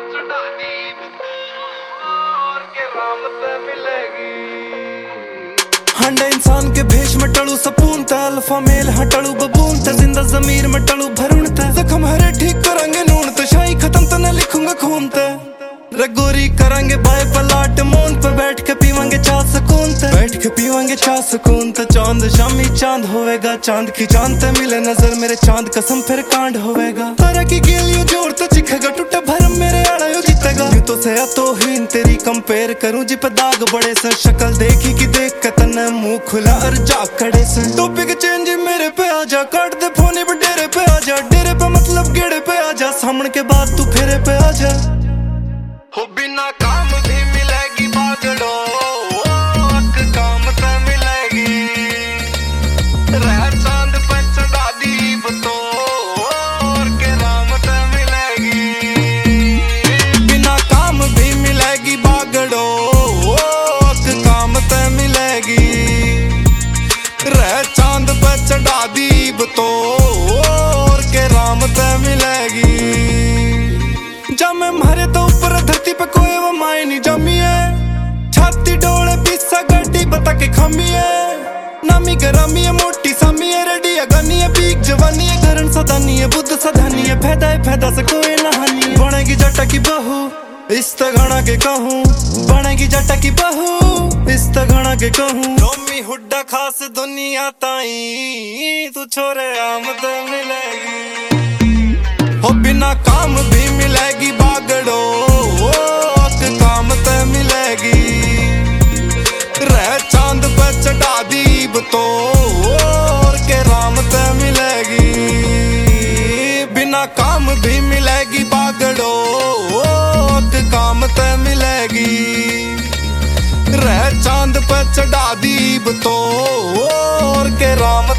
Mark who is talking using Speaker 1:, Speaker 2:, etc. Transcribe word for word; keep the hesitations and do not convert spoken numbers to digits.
Speaker 1: हंडा इंसान के भेष में टलू सपून ते अल्फा मेल हटलू बबून ते जिंदा जमीर में टलू भरून ते जख्म हरे ठीक करेंगे नून ते शाही खत्म तो न लिखूंगा खून ते रगोरी करेंगे बाय पलाट मोन पे बैठ के पीवांगे चाह सुकून ते बैठ के पीवांगे चाह सुकून ते चांद शामी चांद होवेगा चांद की चांद ते मिले नजर मेरे चांद कसम फिर कांड होवेगा तारा की गेलियो जोर ते चिखेगा टूटा भरम मेरे आड़ा यो जीतेगा यूं तो से तो हीन तेरी कंपेयर करूं जी पे दाग बड़े से शक्ल देखी कि देख के तने मुंह खुला और जा कड़े से टॉपिक चेंज मेरे पे आजा काट दे फोने पे डेरे पे आजा डेरे पे मतलब गेड़े पे आजा सामने के बाद तू फेरे पे आजा हो बिना काम भी मिलेगी बागड़ो अक काम तो मिलेगी रह चांद पे चढ़ा दीप तो और के राम तो मिलेगी बिना काम भी मिलेगी बागड़ो अक काम तो मिलेगी रह चांद पे चढ़ा दीप तो और के राम तो मिलेगी जब मैं मरे तो ऊपर धरती पे कोई वो माय नहीं जमी है छाती डोले पिस्सा गड्डी बता के खमी है नामी गरामी है मोटी सामी है रेडी है गनी है पीक जवानी है घरन सदानी है बुद्ध सदानी है फैदा है फैदा से कोई नहानी है बनेगी जटा की बहू इस तगड़ा के कहूँ बनेगी जटा की बहू इस तगड़ा के कहूँ रोमी हुड्डा खास दुनिया ताई तू छोरे आमद मिलेगी हो बिना काम भी मिलेगी बागड़ो अक काम तो मिलेगी रह चांद पे चढ़ा दीप तो और के राम तो मिलेगी बिना काम भी मिलेगी बागड़ो अक काम तो मिलेगी रह चांद पे चढ़ा दीप तो और के राम